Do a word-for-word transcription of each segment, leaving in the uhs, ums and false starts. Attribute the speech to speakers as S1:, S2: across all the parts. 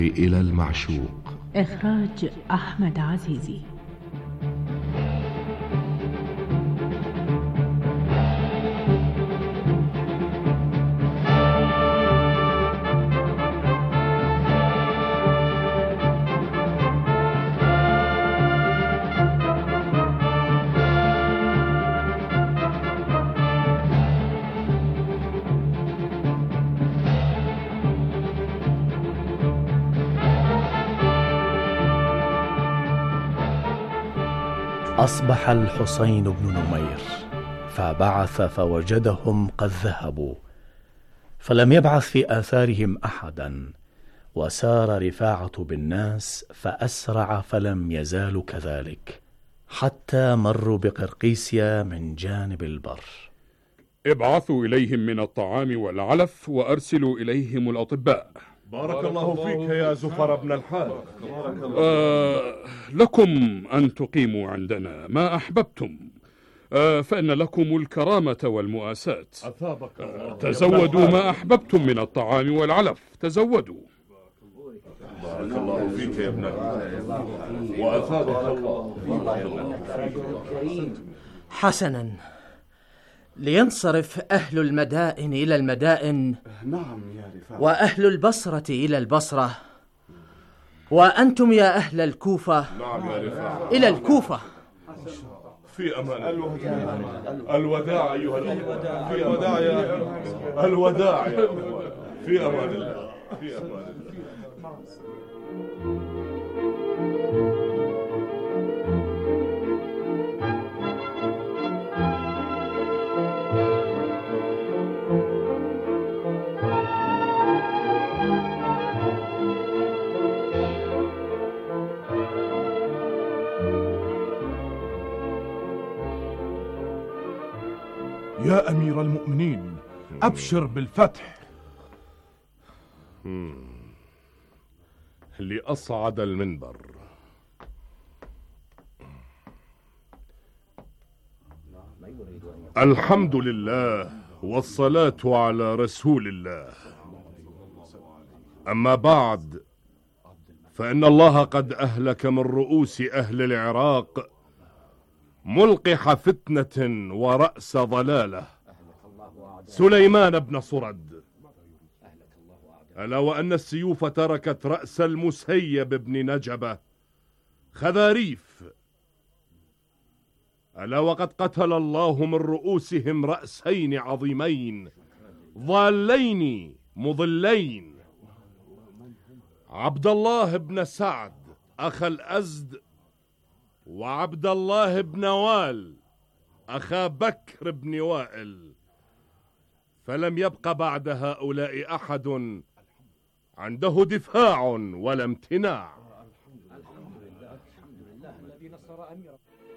S1: إلى المعشوق.
S2: إخراج أحمد عزيزي.
S3: أصبح الحسين بن نمير فبعث فوجدهم قد ذهبوا، فلم يبعث في آثارهم أحدا، وسار رفاعة بالناس فأسرع فلم يزالوا كذلك حتى مروا بقرقيسيا من جانب البر.
S4: ابعثوا إليهم من الطعام والعلف وأرسلوا إليهم الأطباء.
S5: بارك الله فيك يا زفر بن الحارث.
S4: آه لكم أن تقيموا عندنا ما أحببتم، آه فإن لكم الكرامة والمؤاساة.
S5: أثابك الله.
S4: تزودوا ما أحببتم من الطعام والعلف، تزودوا.
S5: بارك الله فيك يا ابن وأثابك الله.
S6: حسنا، لينصرف أهل المدائن إلى المدائن.
S5: نعم يا رفاعة.
S6: وأهل البصرة إلى البصرة، وأنتم يا أهل الكوفة
S5: نعم يا رفاعة
S6: إلى الكوفة.
S5: في أمان. الوداع الوداع أيها الأخوة. في الوداع يا الوداع يا في أمان الله. في أمان الله.
S7: يا أمير المؤمنين، أبشر بالفتح.
S5: لأصعد المنبر. الحمد لله والصلاة على رسول الله. أما بعد، فإن الله قد أهلك من رؤوس أهل العراق ملقح فتنة ورأس ضلالة سليمان بن صرد، ألا وأن السيوف تركت رأس المسيب بن نجبة خذاريف، ألا وقد قتل الله من رؤوسهم رأسين عظيمين ضالين مضلين، عبد الله بن سعد أخا الأزد، وعبد الله بن وال أخا بكر بن وائل، فلم يبق بعد هؤلاء أحد عنده دفاع ولا امتناع.
S8: الحمد لله الحمد لله الذي نصر أمير.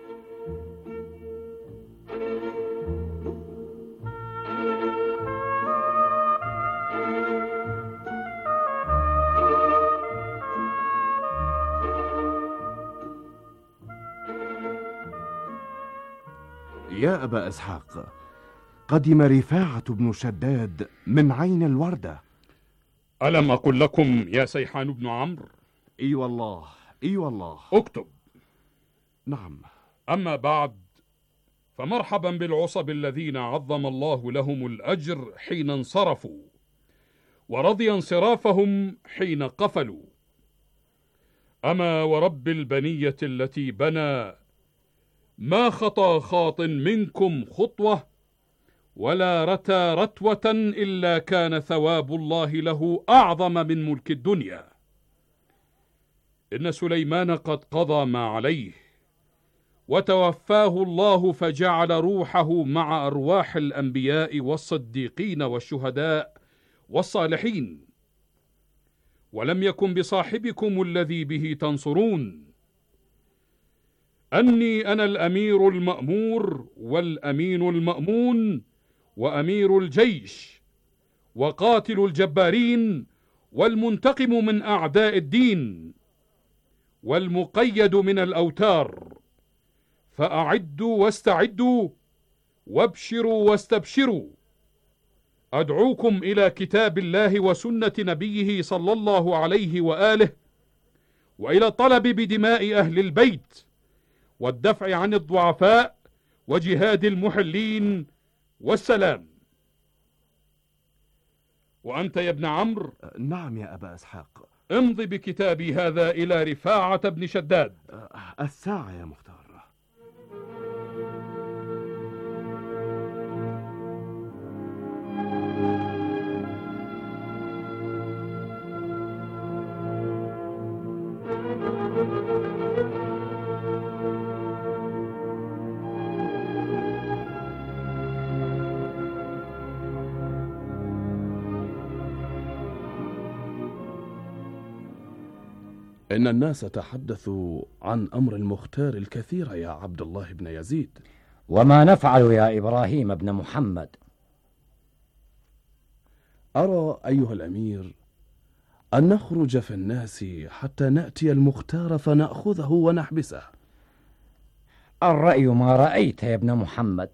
S9: يا أبا إسحاق، قدم رفاعة بن شداد من عين الوردة.
S4: ألم أقل لكم يا سيحان بن عمرو؟
S9: إي والله إي والله.
S4: اكتب.
S9: نعم.
S4: أما بعد، فمرحبا بالعصب الذين عظم الله لهم الأجر حين انصرفوا، ورضي انصرافهم حين قفلوا. أما ورب البنية التي بنى، ما خطى خاط منكم خطوة، ولا رتى رتوة إلا كان ثواب الله له أعظم من ملك الدنيا. إن سليمان قد قضى ما عليه، وتوفاه الله فجعل روحه مع أرواح الأنبياء والصديقين والشهداء والصالحين، ولم يكن بصاحبكم الذي به تنصرون. أني أنا الأمير المأمور والأمين المأمون وأمير الجيش وقاتل الجبارين والمنتقم من أعداء الدين والمقيد من الأوتار، فأعدوا واستعدوا وابشروا واستبشروا. أدعوكم إلى كتاب الله وسنة نبيه صلى الله عليه وآله، وإلى الطلب بدماء أهل البيت، والدفع عن الضعفاء، وجهاد المحلين، والسلام. وأنت يا ابن عمرو؟
S9: نعم يا أبا إسحاق.
S4: امض بكتابي هذا إلى رفاعة بن شداد.
S9: الساعة يا مختار.
S1: إن الناس تحدثوا عن أمر المختار الكثير يا عبد الله بن يزيد.
S10: وما نفعل يا إبراهيم بن محمد؟
S1: أرى أيها الأمير أن نخرج في الناس حتى نأتي المختار فنأخذه ونحبسه.
S10: الرأي ما رأيت يا ابن محمد.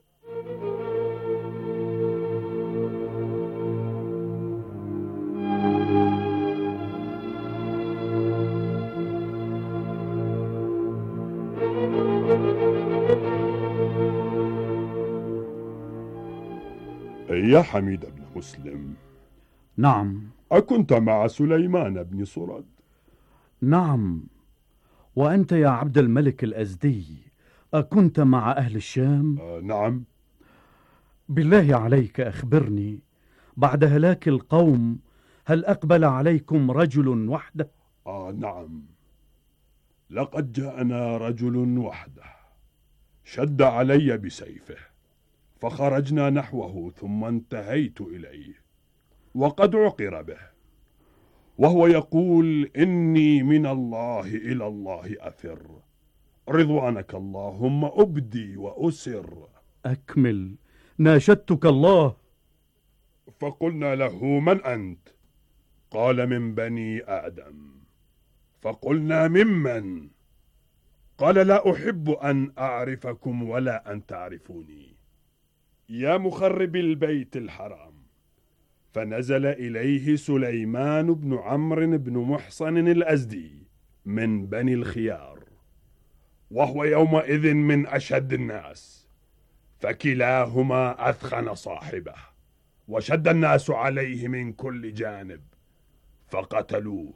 S5: يا حميد بن مسلم.
S7: نعم.
S5: أكنت مع سليمان بن سرد؟
S7: نعم. وأنت يا عبد الملك الأزدي أكنت مع أهل الشام؟
S5: آه نعم.
S7: بالله عليك أخبرني، بعد هلاك القوم هل أقبل عليكم رجل وحده؟
S5: آه نعم، لقد جاءنا رجل وحده، شد علي بسيفه فخرجنا نحوه ثم انتهيت إليه وقد عقر به، وهو يقول إني من الله إلى الله أفر، رضوانك اللهم أبدي وأسر.
S7: أكمل، ناشدتك الله.
S5: فقلنا له من أنت؟ قال من بني آدم. فقلنا ممن؟ قال لا أحب أن أعرفكم ولا أن تعرفوني. يا مخرب البيت الحرام. فنزل إليه سليمان بن عمرو بن محصن الأزدي من بني الخيار، وهو يومئذ من أشد الناس، فكلاهما أثخن صاحبه، وشد الناس عليه من كل جانب فقتلوه.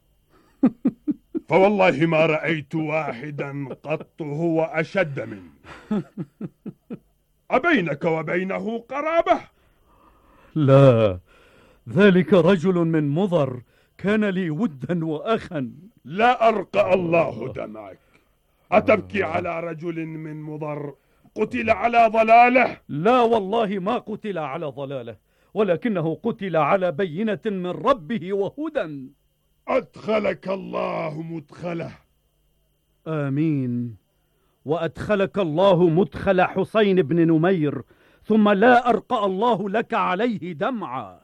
S5: فوالله ما رأيت واحدا قط هو أشد منه. أبينك وبينه قرابة؟
S7: لا، ذلك رجل من مضر كان لي ودا وأخا.
S5: لا أرقى الله دمعك. أتبكي على رجل من مضر قتل على ضلاله؟
S7: لا والله ما قتل على ضلاله، ولكنه قتل على بينة من ربه وهدى.
S5: أدخلك الله مدخله.
S7: آمين. وأدخلك الله مدخل حسين بن نمير، ثم لا أرقى الله لك عليه دمعا.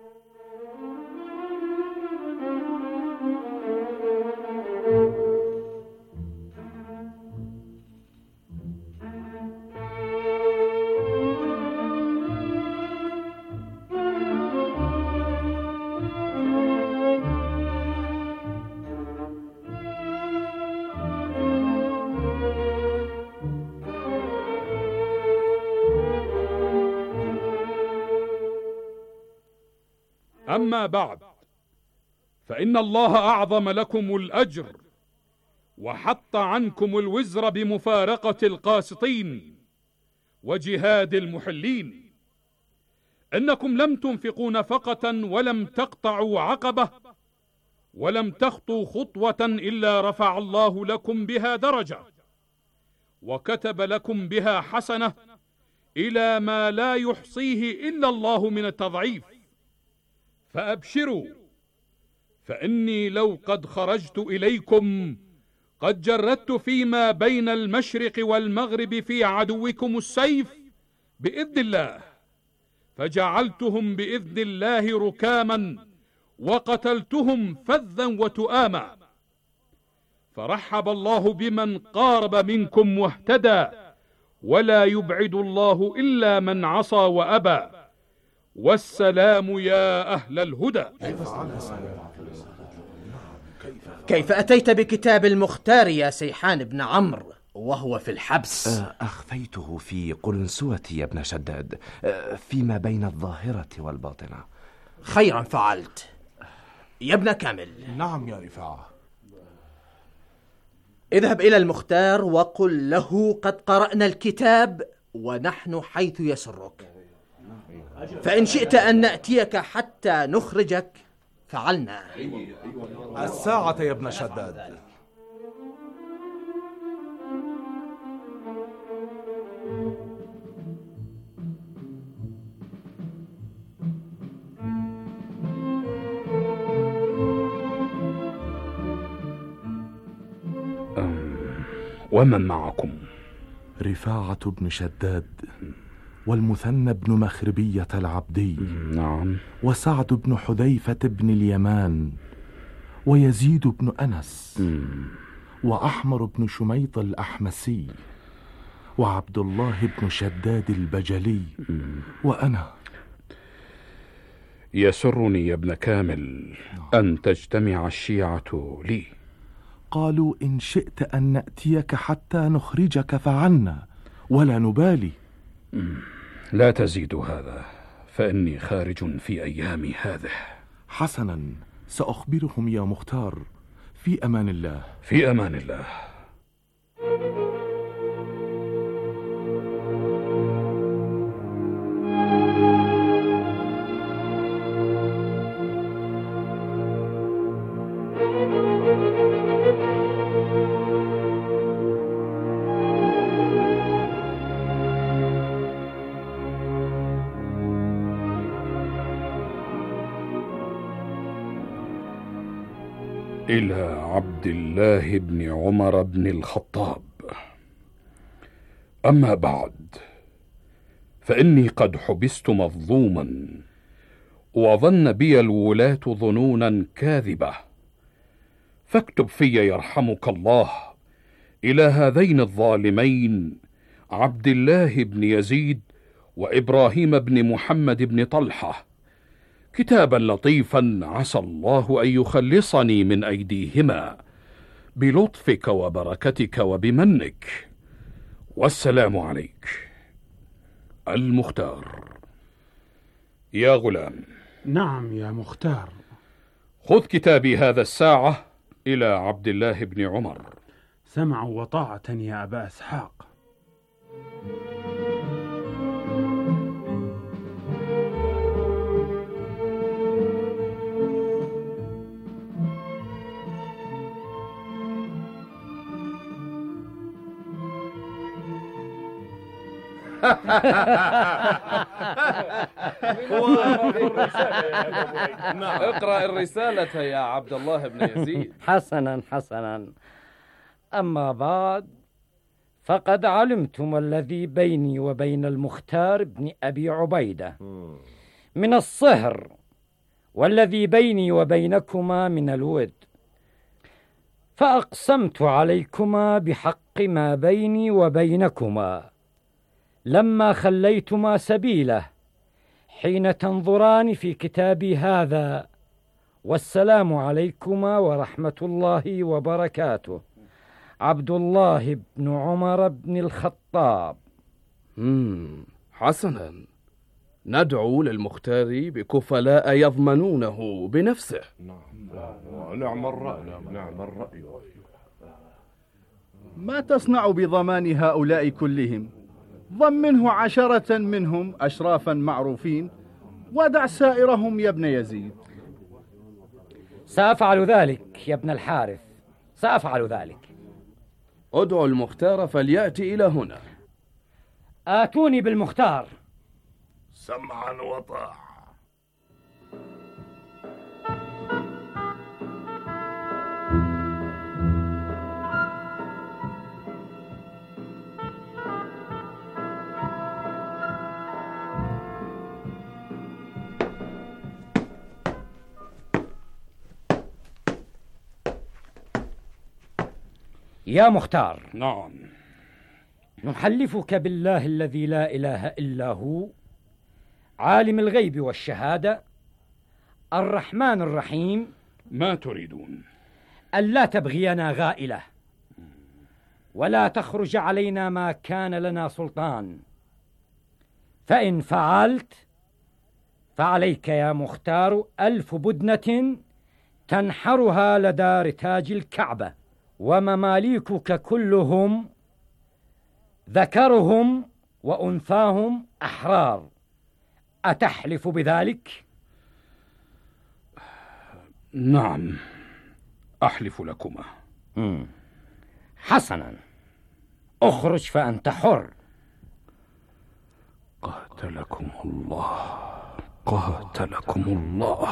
S4: أما بعد، فإن الله أعظم لكم الأجر وحط عنكم الوزر بمفارقة القاسطين وجهاد المحلين. إنكم لم تنفقوا نفقة ولم تقطعوا عقبة ولم تخطوا خطوة إلا رفع الله لكم بها درجة وكتب لكم بها حسنة إلى ما لا يحصيه إلا الله من التضعيف. فأبشروا، فإني لو قد خرجت إليكم قد جردت فيما بين المشرق والمغرب في عدوكم السيف بإذن الله، فجعلتهم بإذن الله ركاما وقتلتهم فذا وتؤاما. فرحب الله بمن قارب منكم واهتدى، ولا يبعد الله إلا من عصى وأبى، والسلام يا أهل الهدى.
S6: كيف أتيت بكتاب المختار يا سيحان بن عمرو وهو في الحبس؟
S9: أخفيته في قلنسوتي يا ابن شداد، فيما بين الظاهرة والباطنة.
S6: خيرا فعلت يا ابن كامل.
S5: نعم يا رفاعة.
S6: اذهب إلى المختار وقل له قد قرأنا الكتاب ونحن حيث يسرك، فإن شئت أن نأتيك حتى نخرجك فعلنا.
S5: الساعة يا ابن شداد.
S4: ومن معكم؟
S9: رفاعة بن شداد والمثنى بن مخربية العبدي.
S4: نعم.
S9: وسعد بن حذيفة بن اليمان ويزيد بن أنس
S4: مم.
S9: وأحمر بن شميط الأحمسي وعبد الله بن شداد البجلي
S4: مم.
S9: وأنا.
S4: يسرني يا ابن كامل أن تجتمع الشيعة لي.
S9: قالوا إن شئت أن نأتيك حتى نخرجك فعلنا ولا نبالي.
S4: لا تزيد هذا، فإني خارج في أيامي هذه.
S9: حسنا، سأخبرهم يا مختار. في أمان الله.
S4: في أمان الله. إلى عبد الله بن عمر بن الخطاب. أما بعد، فإني قد حبست مظلوما، وظن بي الولاة ظنونا كاذبة، فاكتب في يرحمك الله إلى هذين الظالمين عبد الله بن يزيد وإبراهيم بن محمد بن طلحة كتابا لطيفا عسى الله أن يخلصني من أيديهما بلطفك وبركتك وبمنك، والسلام عليك. المختار. يا غلام.
S7: نعم يا مختار.
S4: خذ كتابي هذا الساعة إلى عبد الله بن عمر.
S7: سمع وطاعة يا أبا إسحاق.
S1: اقرأ الرسالة يا عبد الله بن يزيد.
S10: حسنا حسنا. أما بعد، فقد علمتم الذي بيني وبين المختار بن أبي عبيدة من الصهر، والذي بيني وبينكما من الود، فأقسمت عليكما بحق ما بيني وبينكما لما خليتما سبيله حين تنظران في كتابي هذا، والسلام عليكما ورحمة الله وبركاته. عبد الله بن عمر بن الخطاب.
S1: مم. حسنا، ندعو للمختار بكفلاء يضمنونه بنفسه.
S5: نعم الرأي. نعم الرأي.
S7: ما تصنع بضمان هؤلاء كلهم؟ ضمنه عشرة منهم أشرافا معروفين، ودع سائرهم يا ابن يزيد.
S10: سأفعل ذلك يا ابن الحارث، سأفعل ذلك.
S1: ادعوا المختار فليأتي إلى هنا.
S10: آتوني بالمختار.
S5: سمعا وطاعة.
S10: يا مختار.
S4: نعم.
S10: نحلفك بالله الذي لا إله إلا هو عالم الغيب والشهادة الرحمن الرحيم.
S4: ما تريدون؟
S10: ألا تبغينا غائلة ولا تخرج علينا ما كان لنا سلطان، فإن فعلت فعليك يا مختار ألف بدنة تنحرها لدى رتاج الكعبة، ومماليكك كلهم ذكرهم وأنثاهم أحرار. أتحلف بذلك؟
S4: نعم، أحلف لكما.
S10: مم. حسنا، اخرج فأنت حر.
S4: قاتلكم الله، قاتلكم الله.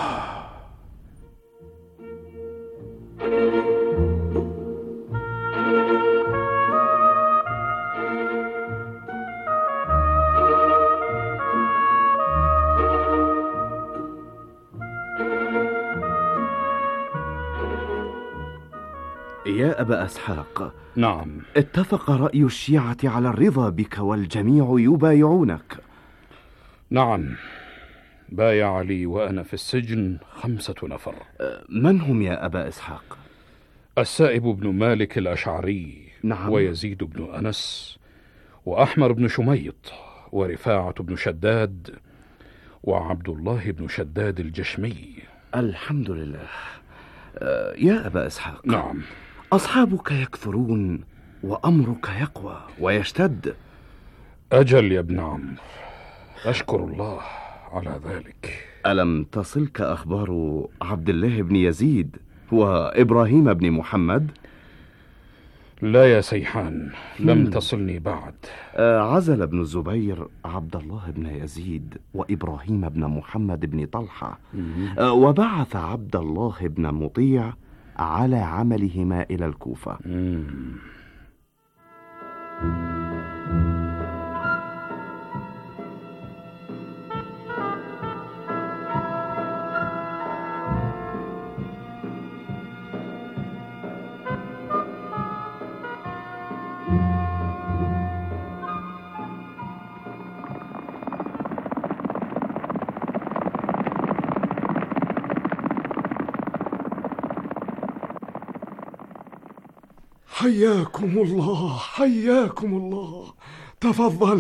S9: يا أبا أسحاق.
S4: نعم.
S9: اتفق رأي الشيعة على الرضا بك والجميع يبايعونك.
S4: نعم، بايع لي وأنا في السجن خمسة نفر.
S9: من هم يا أبا إسحاق؟
S4: السائب بن مالك الأشعري.
S9: نعم.
S4: ويزيد بن أنس، وأحمر بن شميط، ورفاعة بن شداد، وعبد الله بن شداد الجشمي.
S9: الحمد لله. يا أبا إسحاق.
S4: نعم.
S9: أصحابك يكثرون وأمرك يقوى ويشتد.
S4: أجل يا ابن عمرو، أشكر الله على ذلك.
S9: ألم تصلك أخبار عبد الله بن يزيد وإبراهيم بن محمد؟
S4: لا يا سيحان، لم تصلني بعد.
S9: عزل ابن الزبير عبد الله بن يزيد وإبراهيم بن محمد بن طلحة، وبعث عبد الله بن مطيع على عملهما إلى الكوفة.
S11: حياكم الله، حياكم الله، تفضل.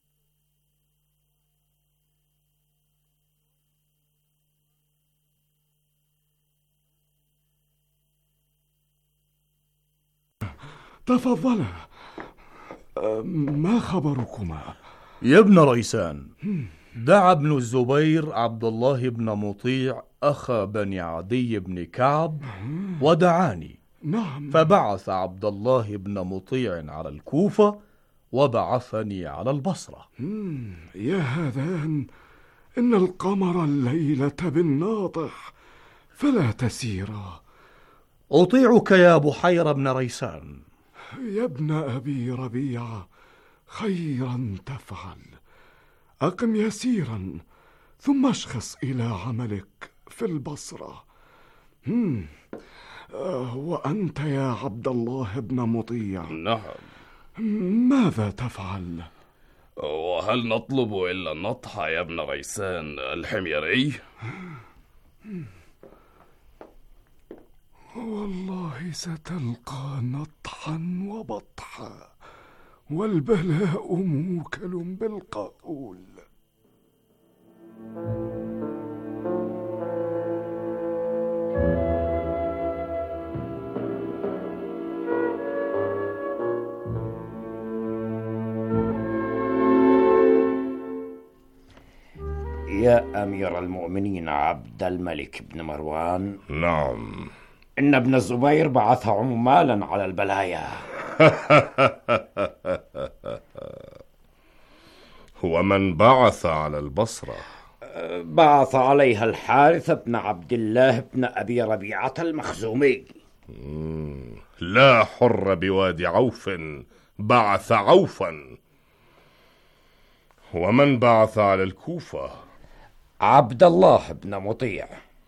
S11: تفضل، ما خبركما؟
S7: يا ابن ريسان، دعا ابن الزبير عبد الله بن مطيع أخا بني عدي بن كعب ودعاني.
S11: نعم.
S7: فبعث عبد الله بن مطيع على الكوفة وبعثني على البصرة.
S11: يا هذان، إن القمر الليلة بالناطح فلا تسيرا.
S7: أطيعك يا بحير بن ريسان.
S11: يا ابن أبي ربيعة، خيرا تفعل. أقم يسيرا ثم اشخص إلى عملك في البصرة. هم. وأنت يا عبد الله بن مطيع؟
S5: نعم.
S11: ماذا تفعل؟
S5: وهل نطلب إلا النطح يا ابن ريسان الحميري؟
S11: والله ستلقى نطحا وبطحا، والبلاء موكل بالقبول.
S12: يا أمير المؤمنين عبد الملك بن مروان.
S5: نعم.
S12: إن ابن الزبير بعث عمالا على البلايا.
S5: هو من بعث على البصرة؟
S12: بعث عليها الحارث بن عبد الله بن أبي ربيعة المخزومي.
S5: لا حر بوادي عوف بعث عوفا. ومن بعث على الكوفة؟
S12: عبد الله بن مطيع.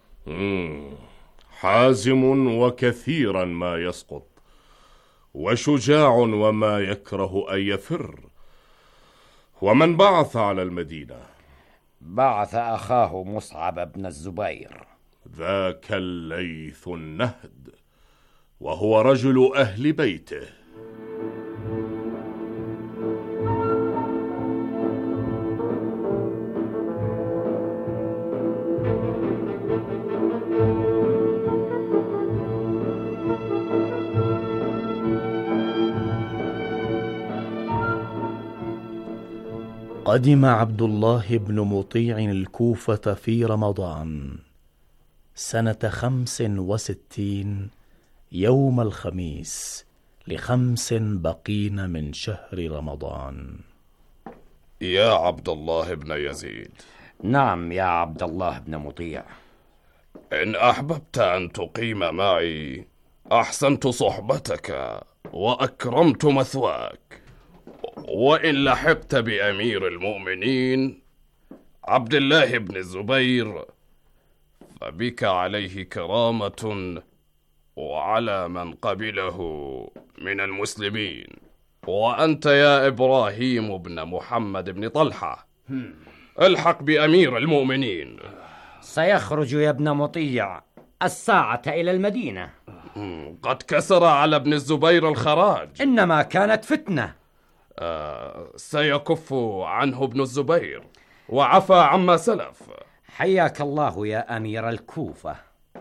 S5: حازم وكثيرا ما يسقط، وشجاع وما يكره أن يفر. ومن بعث على المدينة؟
S12: بعث أخاه مصعب بن الزبير.
S5: ذاك الليث النهد، وهو رجل أهل بيته.
S3: قدم عبد الله بن مطيع الكوفة في رمضان سنة خمس وستين يوم الخميس لخمس بقين من شهر رمضان.
S13: يا عبد الله بن يزيد.
S12: نعم يا عبد الله بن مطيع.
S13: إن أحببت أن تقيم معي أحسنت صحبتك وأكرمت مثواك، وإن لحقت بأمير المؤمنين عبد الله بن الزبير فبك عليه كرامة وعلى من قبله من المسلمين. وأنت يا إبراهيم بن محمد بن طلحة الحق بأمير المؤمنين.
S12: سيخرج يا ابن مطيع الساعة إلى المدينة.
S13: قد كسر على ابن الزبير الخراج.
S12: إنما كانت فتنة.
S13: آه سيكف عنه ابن الزبير وعفى عما سلف.
S12: حياك الله يا أمير الكوفة.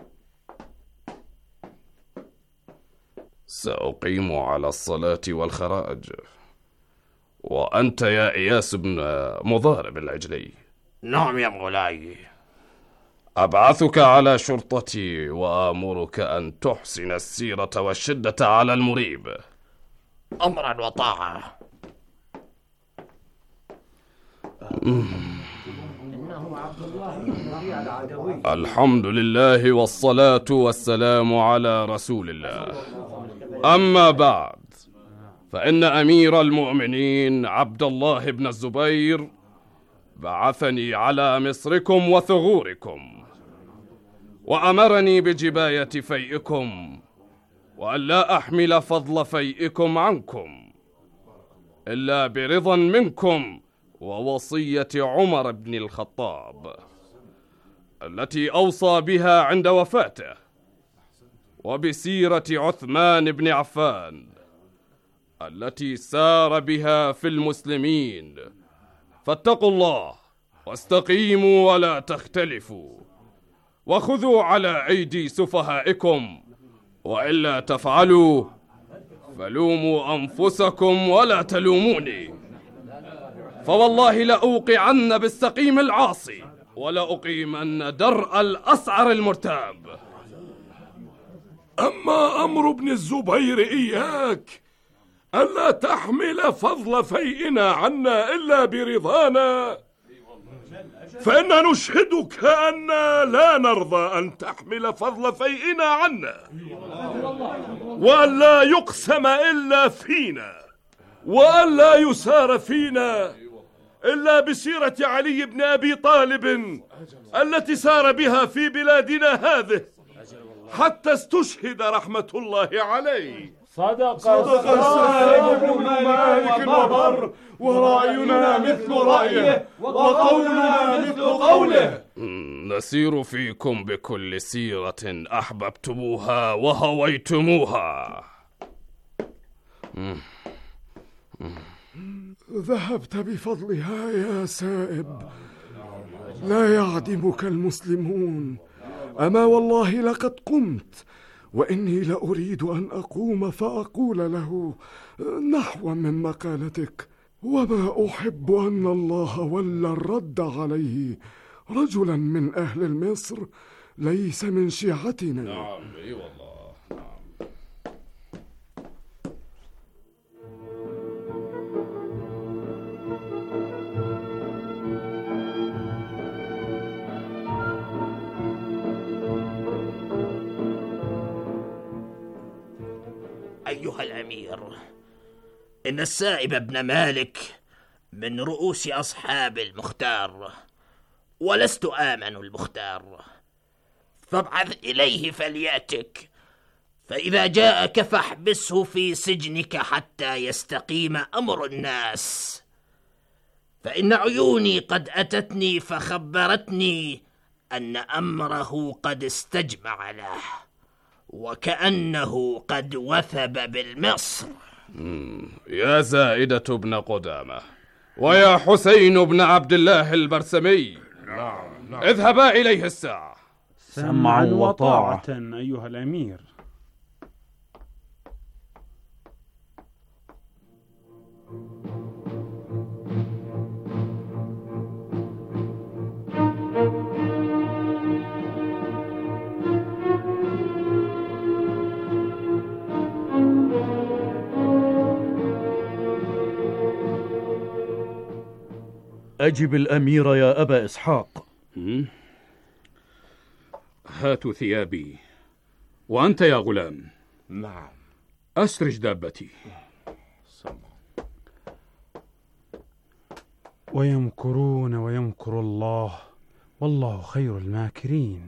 S13: سأقيم على الصلاة والخراج. وأنت يا إياس بن مضارب العجلي.
S14: نعم يا مولاي.
S13: أبعثك على شرطتي وآمرك أن تحسن السيرة والشدة على المريب.
S14: أمرا وطاعة.
S13: الحمد لله والصلاة والسلام على رسول الله. أما بعد، فإن أمير المؤمنين عبد الله بن الزبير بعثني على مصركم وثغوركم، وأمرني بجباية فيئكم، وأن لا أحمل فضل فيئكم عنكم إلا برضا منكم ووصية عمر بن الخطاب التي أوصى بها عند وفاته، وبسيرة عثمان بن عفان التي سار بها في المسلمين. فاتقوا الله واستقيموا ولا تختلفوا، وخذوا على أيدي سفهائكم، وإلا تفعلوا فلوموا أنفسكم ولا تلوموني، فوالله لأوقعن بالسقيم العاصي ولأقيمن درء الأسعر المرتاب.
S11: أما أمر ابن الزبير إياك ألا تحمل فضل فيئنا عنا إلا برضانا، فإنا نشهدك أننا لا نرضى أن تحمل فضل فيئنا عنا، وأن لا يقسم إلا فينا، وأن لا يسار فينا إلا بسيرة علي بن أبي طالب التي سار بها في بلادنا هذه حتى استشهد رحمة الله عليه.
S15: صدق صدق السائب بن مالك وبر، ورأينا مثل رأيه وقولنا مثل قوله.
S13: نسير فيكم بكل سيرة أحببتموها وهويتموها.
S11: ذهبت بفضلها يا سائب، لا يعدمك المسلمون. أما والله لقد قمت، وإني لأريد أن أقوم فأقول له نحو من مقالتك، وما أحب أن الله ولى الرد عليه رجلا من أهل مصر ليس من شيعتنا.
S13: نعم أي والله.
S14: أيها الأمير، إن السائب بن مالك من رؤوس أصحاب المختار، ولست آمن المختار، فابعث إليه فليأتك، فإذا جاءك فاحبسه في سجنك حتى يستقيم أمر الناس، فإن عيوني قد أتتني فخبرتني أن أمره قد استجمع له، وكأنه قد وثب بالمصر.
S13: يا زائدة بن قدامة ويا حسين بن عبد الله البرسمي،
S5: نعم نعم.
S13: اذهبا إليه الساعة.
S16: سمعا وطاعة أيها الأمير.
S3: أجب الأمير يا أبا إسحاق.
S4: هاتوا ثيابي، وأنت يا غلام.
S5: نعم.
S4: أسرج دابتي.
S16: ويمكرون ويمكر الله والله خير الماكرين.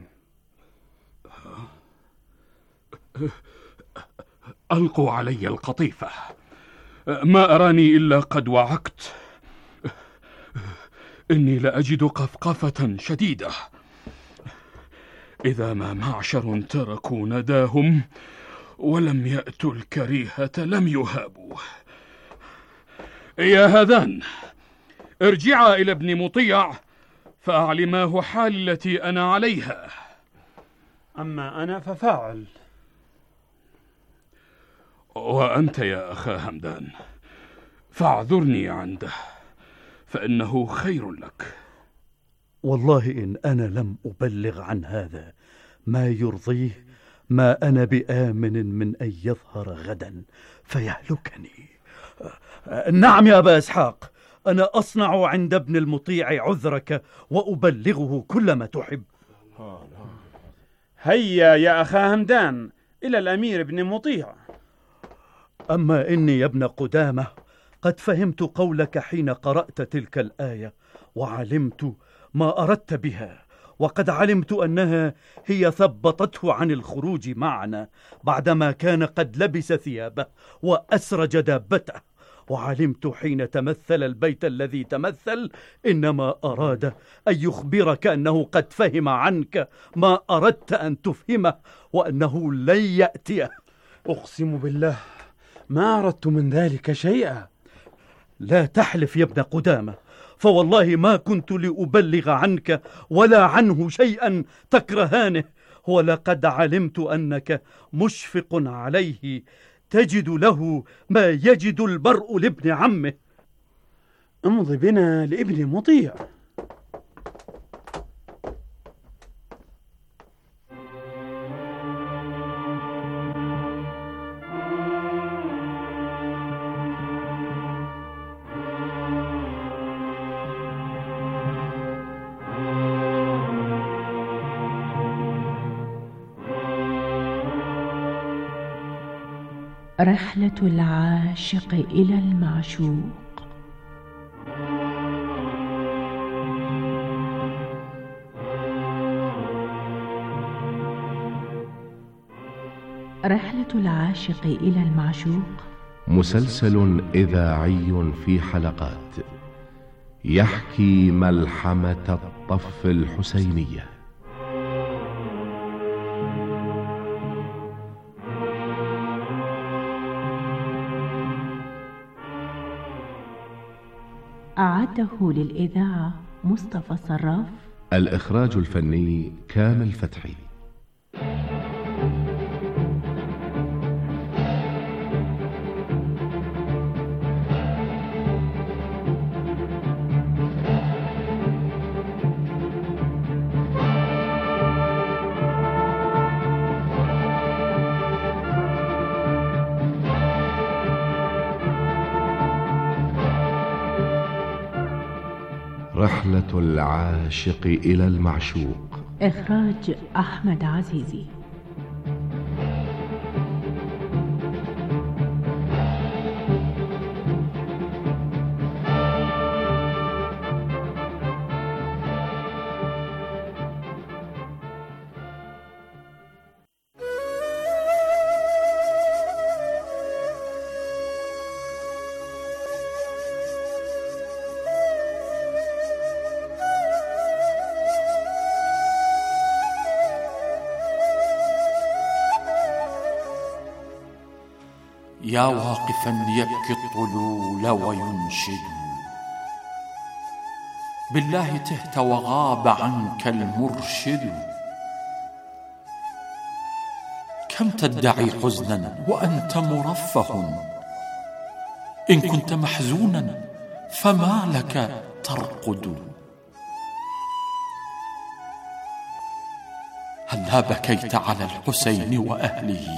S4: ألقوا علي القطيفة، ما أراني إلا قد وعكت. إني لأجد قفقفة شديدة. إذا ما معشر تركوا نداهم ولم يأتوا الكريهة لم يهابوا. يا هذان، ارجعا إلى ابن مطيع فأعلماه حال التي أنا عليها.
S16: أما أنا ففاعل.
S4: وأنت يا أخا همدان فاعذرني عنده، فإنه خير لك.
S3: والله إن أنا لم أبلغ عن هذا ما يرضيه ما أنا بآمن من أن يظهر غدا فيهلكني. نعم يا أبا إسحاق، أنا أصنع عند ابن المطيع عذرك وأبلغه كل ما تحب.
S16: هيا يا أخا همدان إلى الأمير ابن مطيع.
S3: أما إني يا ابن قدامة قد فهمت قولك حين قرأت تلك الآية، وعلمت ما أردت بها، وقد علمت أنها هي ثبطته عن الخروج معنا بعدما كان قد لبس ثيابه وأسرج دابته، وعلمت حين تمثل البيت الذي تمثل إنما أراد أن يخبرك أنه قد فهم عنك ما أردت أن تفهمه، وأنه لن يأتيه.
S16: أقسم بالله ما أردت من ذلك شيئا.
S3: لا تحلف يا ابن قدامة، فوالله ما كنت لأبلغ عنك ولا عنه شيئا تكرهانه، ولقد علمت أنك مشفق عليه تجد له ما يجد البرء لابن عمه.
S16: امض بنا لابن مطيع.
S2: رحلة العاشق إلى المعشوق. رحلة العاشق إلى المعشوق
S17: مسلسل إذاعي في حلقات يحكي ملحمة الطف الحسينية.
S2: أعده للإذاعة مصطفى صراف.
S17: الإخراج الفني كامل فتحي. رحلة العاشق إلى المعشوق.
S2: إخراج أحمد عزيزي.
S18: يا واقفا يبكي الطلول وينشد، بالله تهت وغاب عنك المرشد. كم تدعي حزنا وأنت مرفه، إن كنت محزونا فما لك ترقد. هلا بكيت على الحسين وأهله،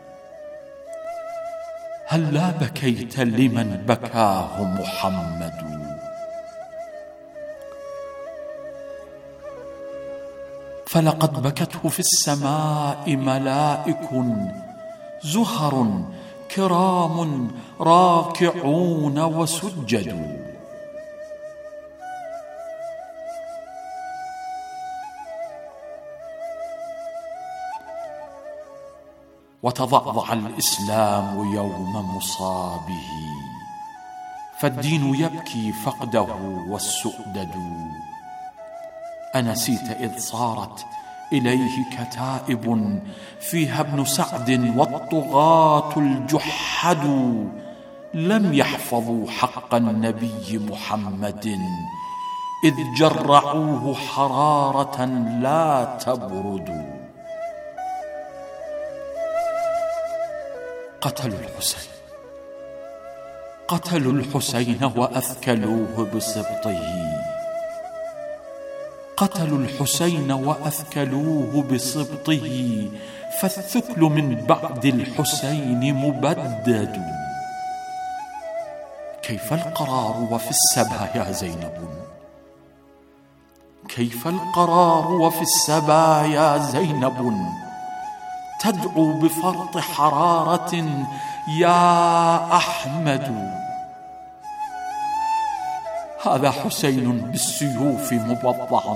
S18: هلا بكيت لمن بكاه محمد. فلقد بكته في السماء ملائك زهر كرام راكعون وسجد. وتضعضع الإسلام يوم مصابه، فالدين يبكي فقده والسؤدد. أنسيت إذ صارت إليه كتائب فيها ابن سعد والطغاة الجحد، لم يحفظوا حق النبي محمد إذ جرعوه حرارة لا تبرد. قتلوا الحسين، قتلوا الحسين وأثكلوه بسبطه، قتلوا الحسين وأثكلوه بسبطه، فالثكل من بعد الحسين مبدد. كيف القرار وفي السبا يا زينب، كيف القرار وفي السبا يا زينب، تدعو بفرط حرارة يا أحمد. هذا حسين بالسيوف مبضع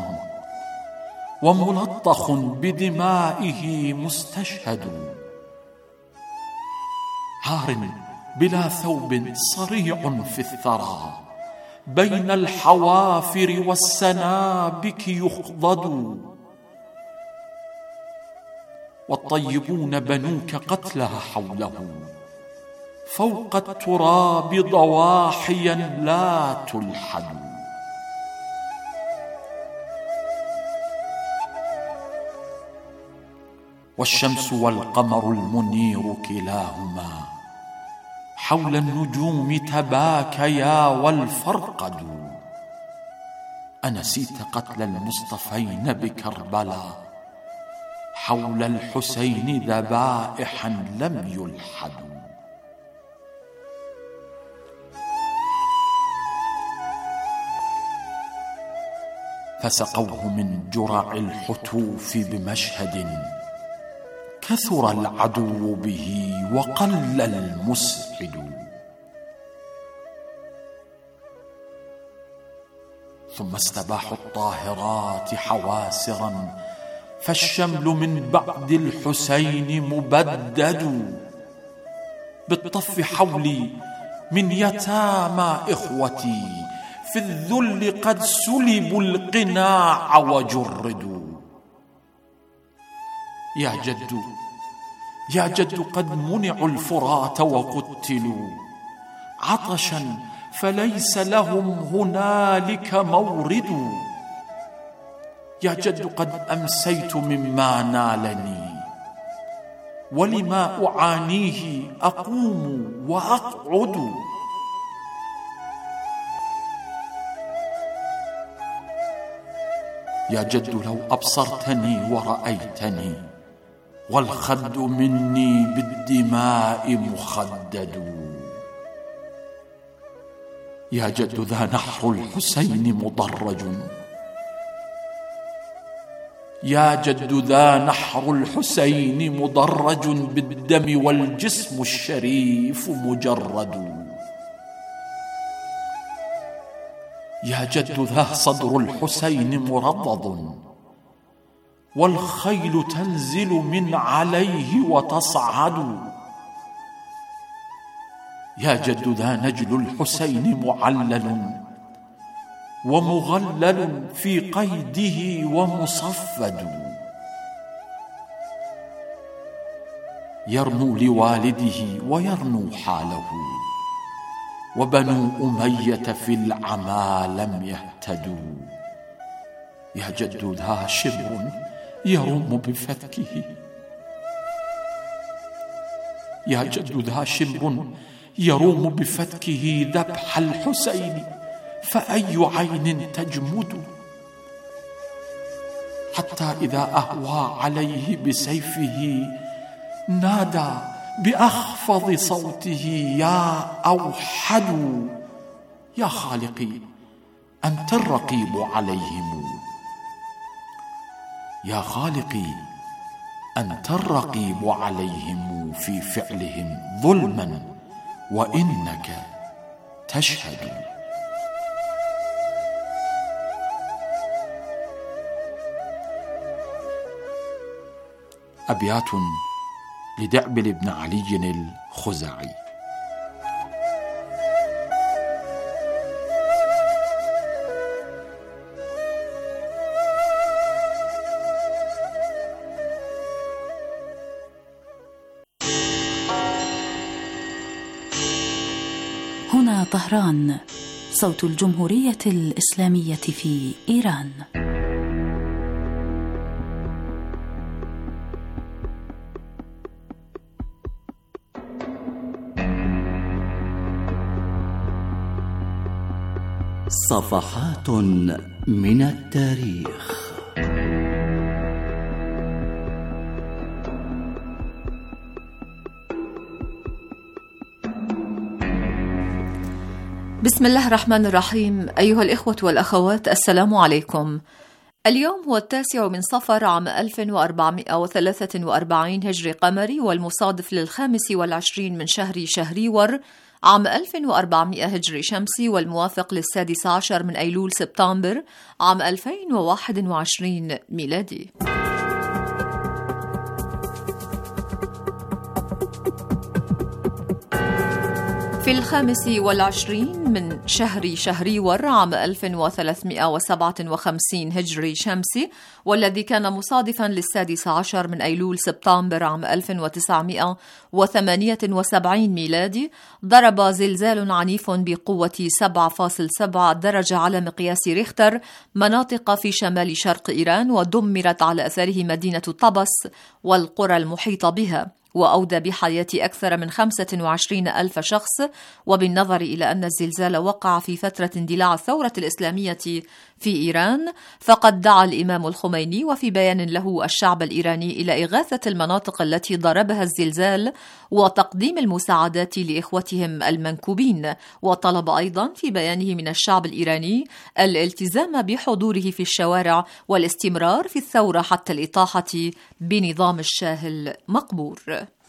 S18: وملطخ بدمائه مستشهد، عار بلا ثوب صريع في الثرى، بين الحوافر والسنابك يخضد. والطيبون بنوك قتلها حوله، فوق التراب ضواحيا لا تلحد. والشمس والقمر المنير كلاهما حول النجوم تباكيا والفرقد. أنسيت قتل المصطفين بكربلاء، حول الحسين ذبائحا لم يلحدوا. فسقوه من جرع الحتوف بمشهد، كثر العدو به وقل المسعد. ثم استباحوا الطاهرات حواسرا، فالشمل من بعد الحسين مبدد. بالطف حولي من يتامى إخوتي، في الذل قد سلبوا القناع وجردوا. يا جد يا جد قد منعوا الفرات وقتلوا، عطشا فليس لهم هنالك مورد. يا جد قد أمسيت مما نالني، ولما أعانيه أقوم وأقعد. يا جد لو أبصرتني ورأيتني، والخد مني بالدماء مخدد. يا جد ذا نحر الحسين مضرج، يا جد ذا نحر الحسين مضرج بالدم، والجسم الشريف مجرد. يا جد ذا صدر الحسين مرضض، والخيل تنزل من عليه وتصعد. يا جد ذا نجل الحسين معلل، ومغلل في قيده ومصفد. يرنو لوالده ويرنو حاله، وبنو أمية في العمى لم يهتدوا. يا جد ذا شبر يروم بفتكه، يا جد ذا شبر يروم بفتكه ذبح الحسين، فأي عين تجمد؟ حتى إذا أهوى عليه بسيفه نادى بأخفض صوته يا أوحد. يا خالقي أنت الرقيب عليهم، يا خالقي أنت الرقيب عليهم في فعلهم ظلما وإنك تشهد. أبيات لدعبل بن علي الخزاعي.
S19: هنا طهران، صوت الجمهورية الإسلامية في إيران.
S20: صفحات من التاريخ.
S21: بسم الله الرحمن الرحيم. أيها الإخوة والأخوات، السلام عليكم. اليوم هو التاسع من صفر عام ألف وأربعمائة وثلاثة وأربعين هجري قمري، والمصادف للخامس والعشرين من شهر شهريور عام ألف وأربعمائة هجري شمسي، والموافق للسادس عشر من أيلول سبتمبر عام ألفين وواحد وعشرين ميلادي. في الخامس والعشرين من شهر شهريور عام ألف وثلاثمائة وسبعة وخمسين هجري شمسي، والذي كان مصادفا للسادس عشر من أيلول سبتمبر عام ألف وتسعمائة وثمانية وسبعين ميلادي، ضرب زلزال عنيف بقوة سبعة فاصلة سبعة درجة على مقياس ريختر مناطق في شمال شرق إيران، ودمرت على أثره مدينة طبس والقرى المحيطة بها، وأودى بحياة أكثر من خمسة وعشرين ألف شخص. وبالنظر إلى أن الزلزال وقع في فترة اندلاع الثورة الإسلامية في إيران، فقد دعا الإمام الخميني وفي بيان له الشعب الإيراني إلى إغاثة المناطق التي ضربها الزلزال وتقديم المساعدات لإخوتهم المنكوبين، وطلب أيضا في بيانه من الشعب الإيراني الالتزام بحضوره في الشوارع والاستمرار في الثورة حتى الإطاحة بنظام الشاه المقبور.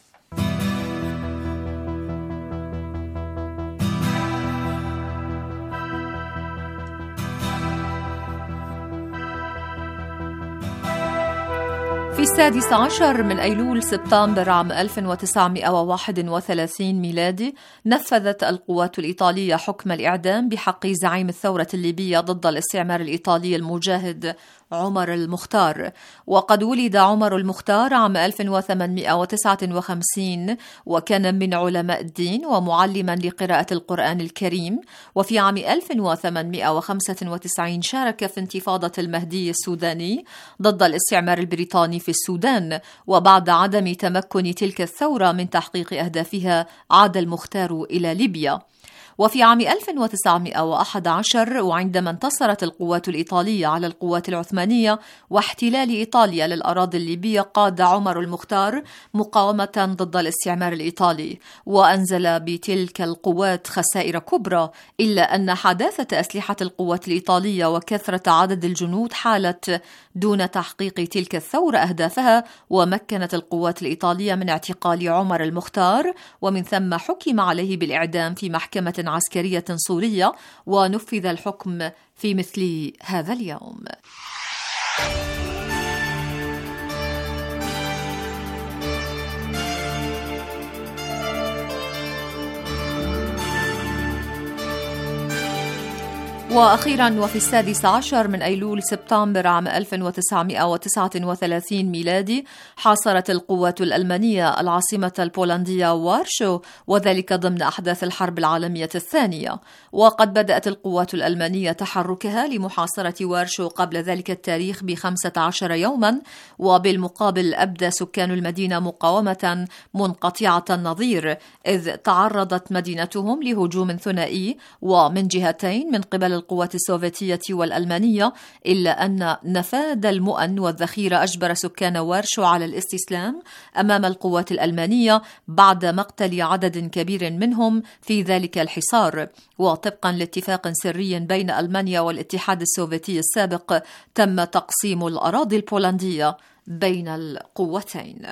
S21: في السادس عشر من أيلول سبتمبر عام ألف وتسعمائة وواحد وثلاثين ميلادي، نفذت القوات الإيطالية حكم الإعدام بحق زعيم الثورة الليبية ضد الاستعمار الإيطالي المجاهد عمر المختار. وقد ولد عمر المختار عام ألف وثمانمائة وتسعة وخمسين، وكان من علماء الدين ومعلما لقراءة القرآن الكريم. وفي عام ألف وثمانمائة وخمسة وتسعين شارك في انتفاضة المهدي السوداني ضد الاستعمار البريطاني في السودان، وبعد عدم تمكن تلك الثورة من تحقيق أهدافها عاد المختار إلى ليبيا. وفي عام ألف وتسعمائة وأحد عشر، وعندما انتصرت القوات الإيطالية على القوات العثمانية واحتلال إيطاليا للأراضي الليبية، قاد عمر المختار مقاومة ضد الاستعمار الإيطالي، وأنزل بتلك القوات خسائر كبرى، إلا أن حداثة أسلحة القوات الإيطالية وكثرة عدد الجنود حالت دون تحقيق تلك الثورة أهدافها، ومكنت القوات الإيطالية من اعتقال عمر المختار، ومن ثم حكم عليه بالإعدام في محكمة عسكرية سورية، ونفذ الحكم في مثل هذا اليوم. وأخيرا وفي السادس عشر من أيلول سبتمبر عام ألف وتسعمائة وتسعة وثلاثين ميلادي حاصرت القوات الألمانية العاصمة البولندية وارشو، وذلك ضمن أحداث الحرب العالمية الثانية. وقد بدأت القوات الألمانية تحركها لمحاصرة وارشو قبل ذلك التاريخ بخمسة عشر يوما، وبالمقابل أبدى سكان المدينة مقاومة منقطعة النظير، إذ تعرضت مدينتهم لهجوم ثنائي ومن جهتين من قبل القوات السوفيتية والألمانية، إلا أن نفاذ المؤن والذخيرة أجبر سكان وارشو على الاستسلام أمام القوات الألمانية بعد مقتل عدد كبير منهم في ذلك الحصار. وطبقا لاتفاق سري بين ألمانيا والاتحاد السوفيتي السابق تم تقسيم الأراضي البولندية بين القوتين.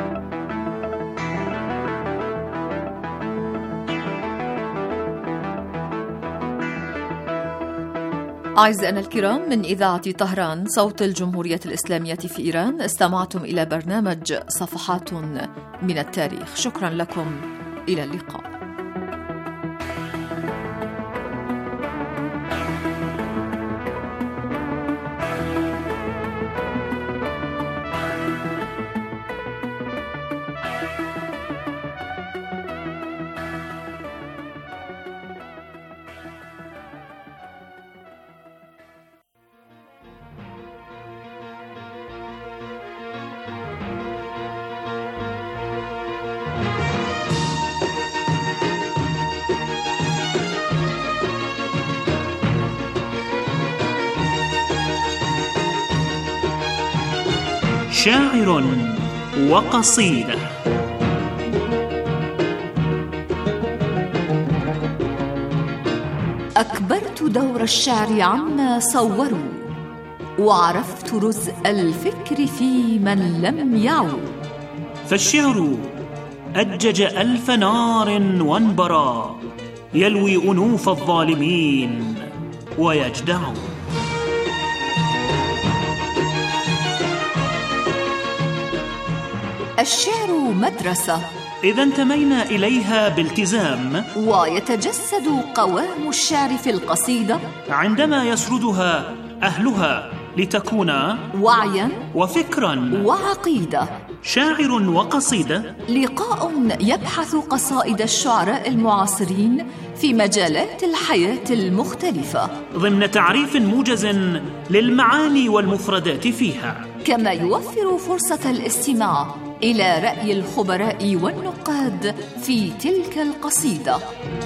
S21: أعزائنا الكرام، من إذاعة طهران صوت الجمهورية الإسلامية في إيران، استمعتم إلى برنامج صفحات من التاريخ. شكرا لكم، إلى اللقاء.
S8: شاعر وقصيدة.
S21: أكبرت دور الشعر عما صوروا، وعرفت رزء الفكر في من لم يعو.
S8: فالشعر أجج ألف نار وانبرى، يلوي أنوف الظالمين ويجدع.
S21: الشعر مدرسة
S8: إذا انتمينا إليها بالتزام،
S21: ويتجسد قوام الشعر في القصيدة
S8: عندما يسردها أهلها لتكون
S21: وعيا
S8: وفكرا
S21: وعقيدة.
S8: شاعر وقصيدة،
S21: لقاء يبحث قصائد الشعراء المعاصرين في مجالات الحياة المختلفة
S8: ضمن تعريف موجز للمعاني والمفردات فيها،
S21: كما يوفر فرصة الاستماع إلى رأي الخبراء والنقاد في تلك القصيدة.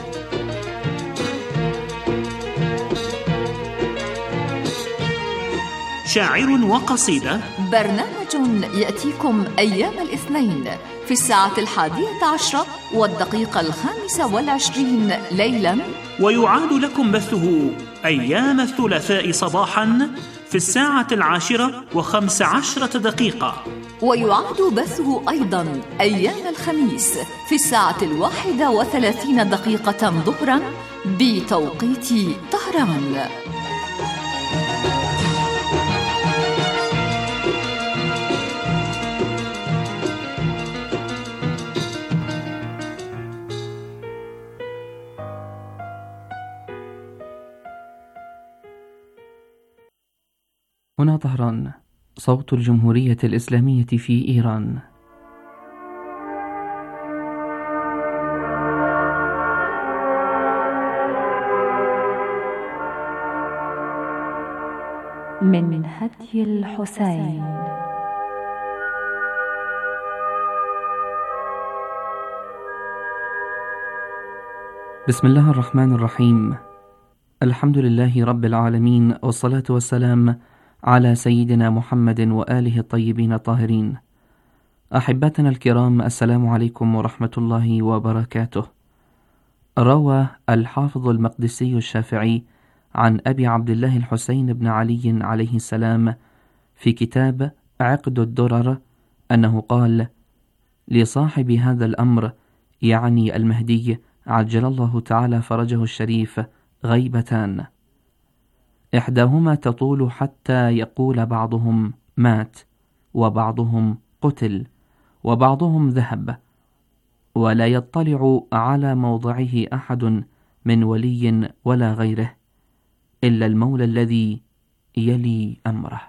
S8: شاعر وقصيدة،
S21: برنامج يأتيكم أيام الاثنين في الساعة الحادية عشرة والدقيقة الخامسة والعشرين ليلا،
S8: ويعاد لكم بثه أيام الثلاثاء صباحا في الساعة العاشرة وخمس عشرة دقيقة،
S21: ويعاد بثه أيضا أيام الخميس في الساعة الواحدة وثلاثين دقيقة ظهرا بتوقيت طهران.
S22: هنا طهران صوت الجمهورية الإسلامية في إيران.
S2: من هدي الحسين.
S22: بسم الله الرحمن الرحيم. الحمد لله رب العالمين، والصلاة والسلام على سيدنا محمد وآله الطيبين الطاهرين. أحبتنا الكرام، السلام عليكم ورحمة الله وبركاته. روى الحافظ المقدسي الشافعي عن أبي عبد الله الحسين بن علي عليه السلام في كتاب عقد الدرر أنه قال: لصاحب هذا الأمر، يعني المهدي عجل الله تعالى فرجه الشريف، غيبتان، إحداهما تطول حتى يقول بعضهم مات، وبعضهم قتل، وبعضهم ذهب، ولا يطلع على موضعه أحد من ولي ولا غيره. إلا المولى الذي يلي أمره.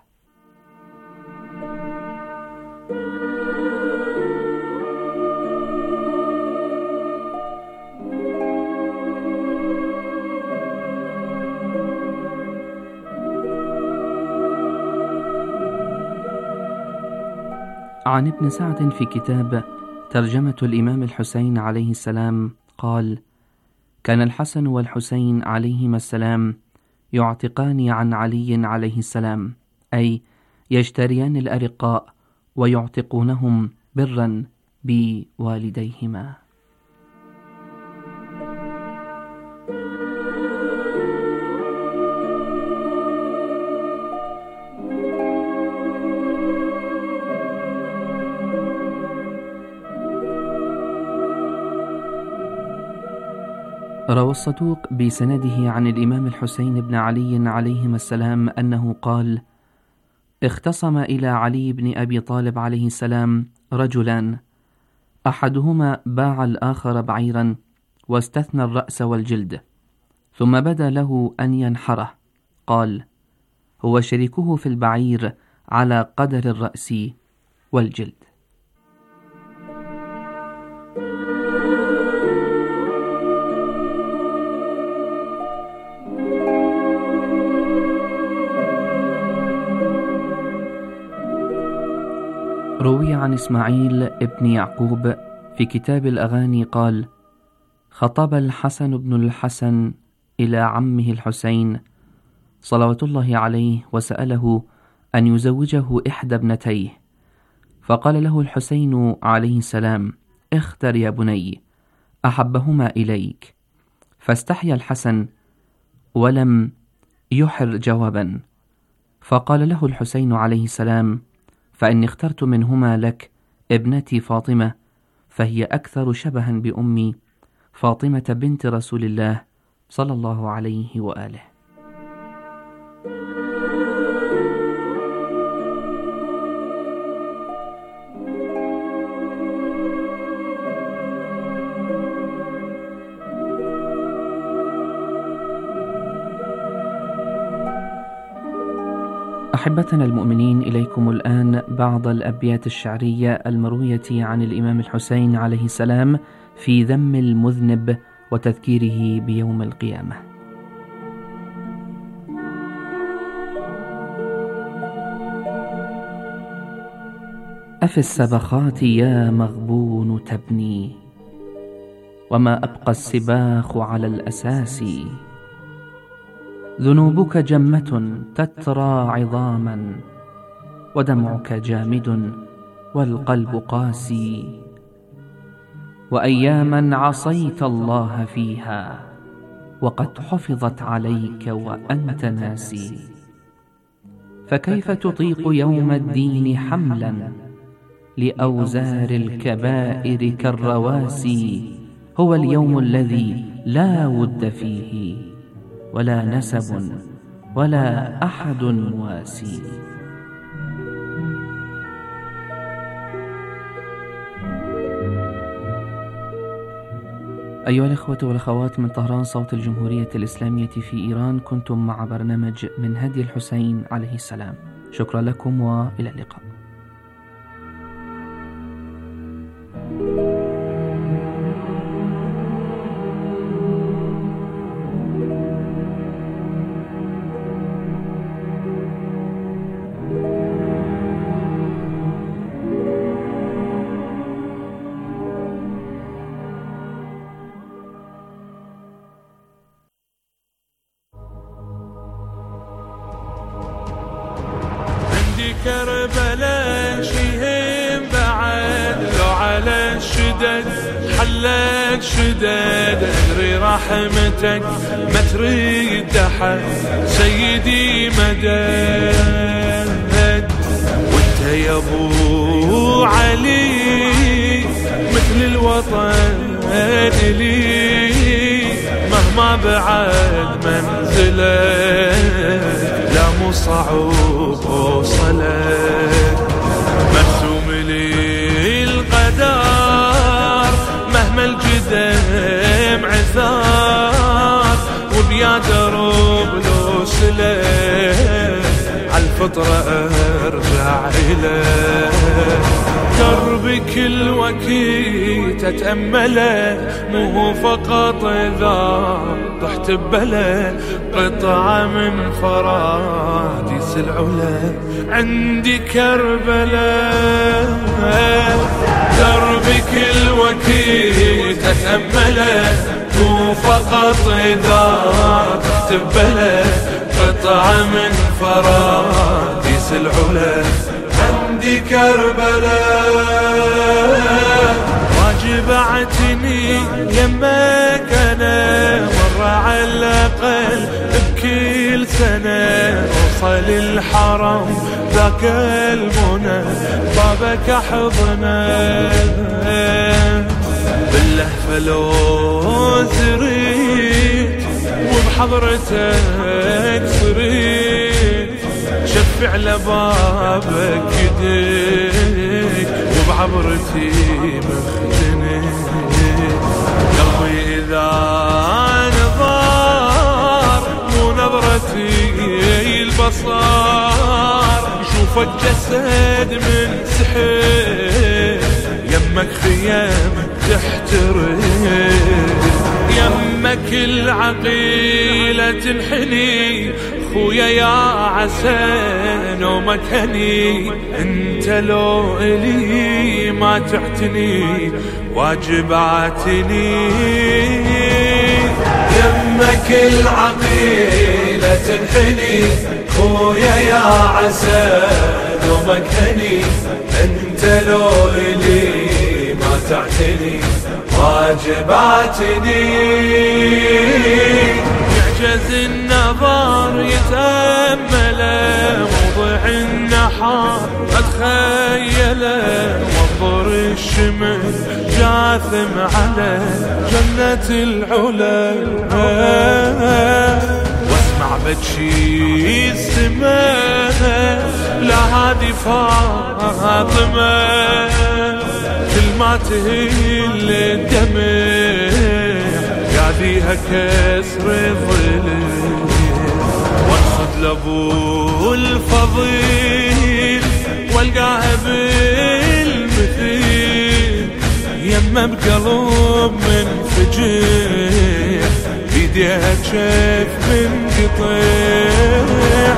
S22: عن ابن سعد في كتاب ترجمة الإمام الحسين عليه السلام قال: كان الحسن والحسين عليهما السلام يعتقان عن علي عليه السلام، أي يشتريان الأرقاء ويعتقونهم برا بوالديهما. روى الصدوق بسنده عن الإمام الحسين بن علي عليهما السلام أنه قال: اختصم إلى علي بن أبي طالب عليه السلام رجلان، أحدهما باع الآخر بعيرا واستثنى الرأس والجلد، ثم بدا له أن ينحره، قال: هو شريكه في البعير على قدر الرأس والجلد. روي عن إسماعيل ابن يعقوب في كتاب الأغاني قال: خطب الحسن بن الحسن إلى عمه الحسين صلوات الله عليه وسأله أن يزوجه إحدى ابنتيه، فقال له الحسين عليه السلام: اختر يا بني أحبهما إليك، فاستحيا الحسن ولم يحر جوابا، فقال له الحسين عليه السلام: فإني اخترت منهما لك ابنتي فاطمة، فهي أكثر شبها بأمي فاطمة بنت رسول الله صلى الله عليه وآله. أحبتنا المؤمنين، إليكم الآن بعض الأبيات الشعرية المروية عن الإمام الحسين عليه السلام في ذم المذنب وتذكيره بيوم القيامة. أفي السبخات يا مغبون تبني، وما أبقى السباخ على الأساس، ذنوبك جمة تترى عظاما، ودمعك جامد والقلب قاسي، وأياما عصيت الله فيها وقد حفظت عليك وأنت ناسي، فكيف تطيق يوم الدين حملا لأوزار الكبائر كالرواسي، هو اليوم الذي لا ود فيه ولا نسب ولا أحد واسي. أيها الأخوة والأخوات من طهران صوت الجمهورية الإسلامية في إيران، كنتم مع برنامج من هدي الحسين عليه السلام. شكرا لكم وإلى اللقاء.
S1: كربلاء شيهم بعد لو على الشدد حلت شدد، ادري رحمتك ما تريد احد سيدي مدد، وانت يا ابو علي مثل الوطن لي، مهما بعد منزلك لا مو صعوب وصلك، مرسوم لي القدر مهما الجدم عثار، وبيا درب لو الفطرة ارجع إليه. دربك الوكيت أتأمله، مو فقط إذا طحت ببله، قطعة من فراديس العلا عندي كربلاء. دربك الوكيت أتأمله، مو فقط إذا طحت ببله، قطعة من فراديس العلا عندي كربلاء. واجب اعتني يمك انا مرة على الاقل بكل سنة، اوصل الحرم ذاك المنى بابك احضنه. باللهفة لو زريت وبحضرتك صريت، شفع لبابك يديك وبعبرتي مختني. قلبي إذا نظر مو نظرتي البصر، يشوفك جسد من سحر، يمك خيام تحترق. يمك العقيلة تنحني خويا يا عسى نومك هني. انت لو الي ما تعتني واجب اعتني. يمك العقيلة تنحني خويا يا عسى نومك هني. انت لو الي ما تعتني واجب اعتني. يعجز النظر يتأمله، موضع النحار أتخيله، وانظر الشمس جاثم على جنة العلا. واسمع بتشي السماء لا هادي فاطمة، كل ما تهل الدمع يعديها كسر الظلم. وارصد لابو الفضيل والقاها بالمثيل، يمه بقلب منفجر بيديها شف من قطيع.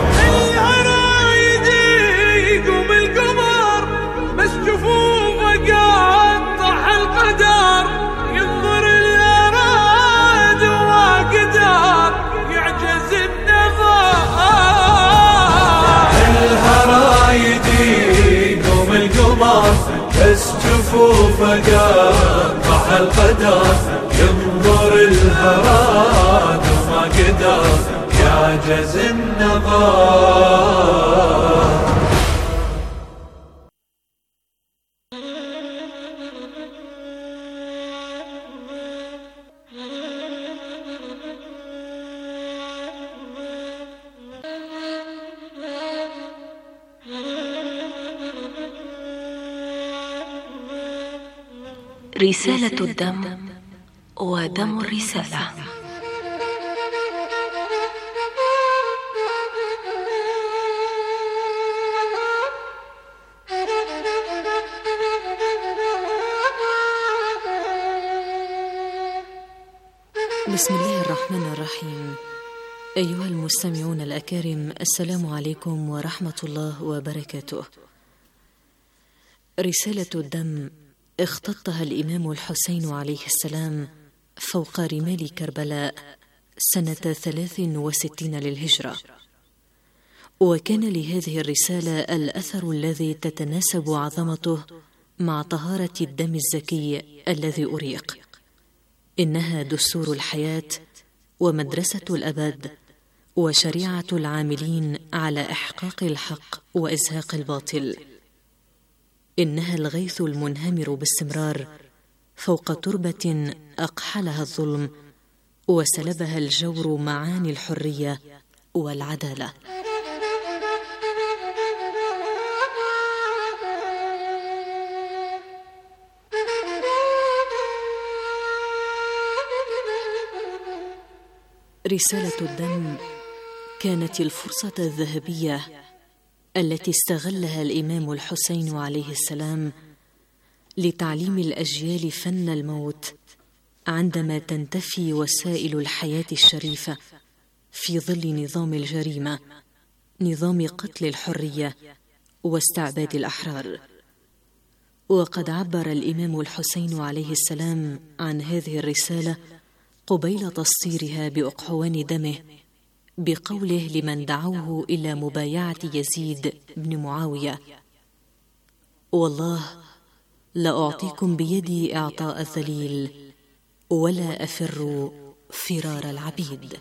S1: يقوم القمر بس جفوفه قطع القدر، ينظر الأراد وما قدر يعجز النظر. الهرايد يقوم القمر بس جفوفه قطع القدر، ينظر الأراد وما قدر يعجز النظر.
S19: رسالة الدم ودم الرسالة.
S6: بسم الله الرحمن الرحيم. أيها المستمعون الأكارم، السلام عليكم ورحمة الله وبركاته. رسالة الدم اختطها الإمام الحسين عليه السلام فوق رمال كربلاء سنة ثلاث وستين للهجرة، وكان لهذه الرسالة الأثر الذي تتناسب عظمته مع طهارة الدم الزكي الذي أريق. إنها دستور الحياة ومدرسة الأبد وشريعة العاملين على إحقاق الحق وإزهاق الباطل. إنها الغيث المنهمر باستمرار فوق تربة أقحلها الظلم وسلبها الجور معاني الحرية والعدالة. رسالة الدم كانت الفرصة الذهبية التي استغلها الإمام الحسين عليه السلام لتعليم الأجيال فن الموت عندما تنتفي وسائل الحياة الشريفة في ظل نظام الجريمة، نظام قتل الحرية واستعباد الأحرار. وقد عبر الإمام الحسين عليه السلام عن هذه الرسالة قبيل تسطيرها بأقحوان دمه بقوله لمن دعوه إلى مبايعة يزيد بن معاوية: والله لأعطيكم بيدي إعطاء الذليل ولا أفر فرار العبيد.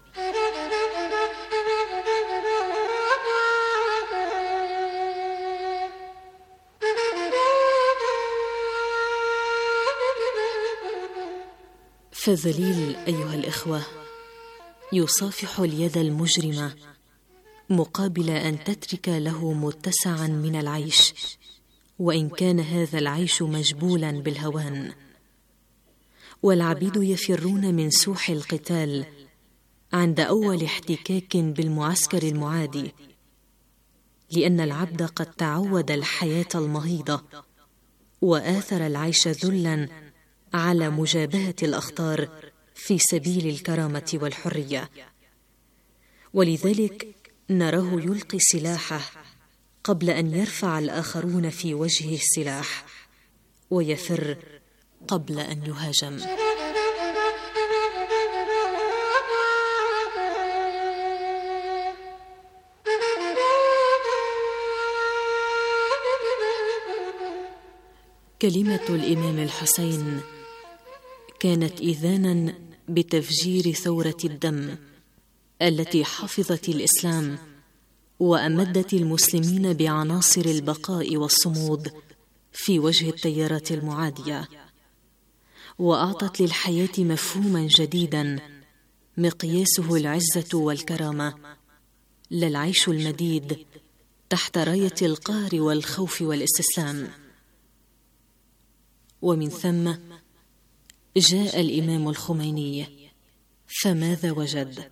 S6: فالذليل أيها الإخوة يصافح اليد المجرمة مقابل أن تترك له متسعا من العيش، وإن كان هذا العيش مجبولا بالهوان. والعبيد يفرون من سوح القتال عند أول احتكاك بالمعسكر المعادي، لأن العبد قد تعود الحياة المهيضة وآثر العيش ذلا على مجابهة الأخطار في سبيل الكرامة والحرية، ولذلك نراه يلقي سلاحه قبل أن يرفع الآخرون في وجهه السلاح، ويفر قبل أن يهاجم. كلمة الإمام الحسين كانت إذانا بتفجير ثورة الدم التي حفظت الإسلام وأمدت المسلمين بعناصر البقاء والصمود في وجه التيارات المعادية، وأعطت للحياة مفهوما جديدا مقياسه العزة والكرامة، لا العيش المديد تحت راية القهر والخوف والاستسلام. ومن ثم جاء الإمام الخميني، فماذا وجد؟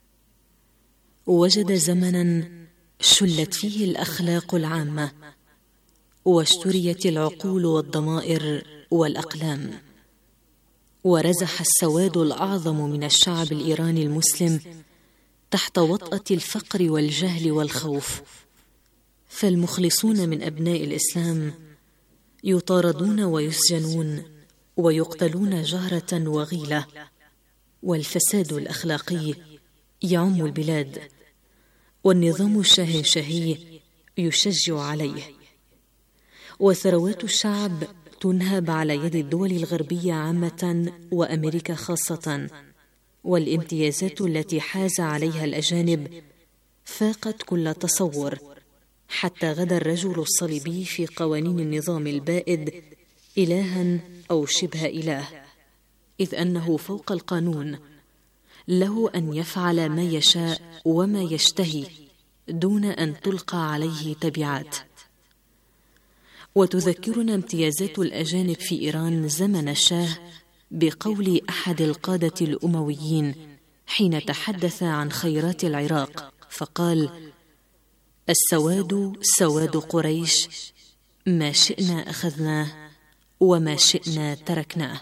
S6: وجد زمنا شلت فيه الأخلاق العامة واشتريت العقول والضمائر والأقلام، ورزح السواد الأعظم من الشعب الإيراني المسلم تحت وطأة الفقر والجهل والخوف، فالمخلصون من أبناء الإسلام يطاردون ويسجنون ويقتلون جهرة وغيلة، والفساد الأخلاقي يعم البلاد، والنظام الشاهنشاهي يشجع عليه، وثروات الشعب تنهب على يد الدول الغربية عامة وأمريكا خاصة، والامتيازات التي حاز عليها الأجانب فاقت كل تصور، حتى غدا الرجل الصليبي في قوانين النظام البائد إلها أو شبه إله، إذ أنه فوق القانون، له أن يفعل ما يشاء وما يشتهي دون أن تلقى عليه تبعات. وتذكرنا امتيازات الأجانب في إيران زمن الشاه بقول أحد القادة الأمويين حين تحدث عن خيرات العراق فقال: السواد سواد قريش، ما شئنا أخذناه وما شئنا تركناه.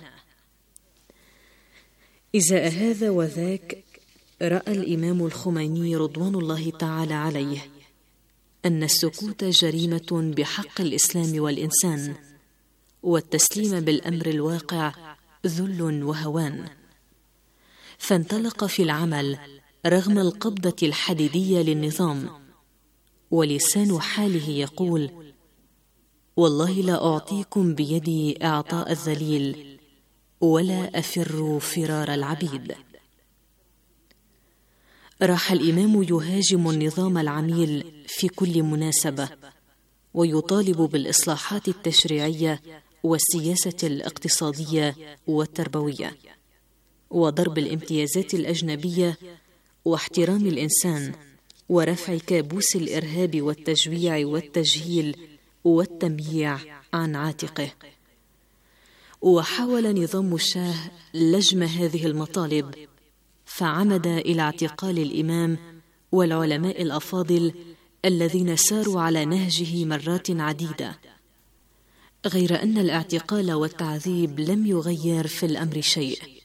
S6: إزاء هذا وذاك رأى الإمام الخميني رضوان الله تعالى عليه أن السكوت جريمة بحق الإسلام والإنسان، والتسليم بالأمر الواقع ذل وهوان، فانطلق في العمل رغم القبضة الحديدية للنظام، ولسان حاله يقول: والله لا أعطيكم بيدي إعطاء الذليل ولا أفر فرار العبيد. راح الإمام يهاجم النظام العميل في كل مناسبة، ويطالب بالإصلاحات التشريعية والسياسة الاقتصادية والتربوية، وضرب الامتيازات الأجنبية، واحترام الإنسان، ورفع كابوس الإرهاب والتجويع والتجهيل والتمييع عن عاتقه. وحاول نظام الشاه لجم هذه المطالب، فعمد إلى اعتقال الإمام والعلماء الأفاضل الذين ساروا على نهجه مرات عديدة، غير أن الاعتقال والتعذيب لم يغير في الأمر شيء،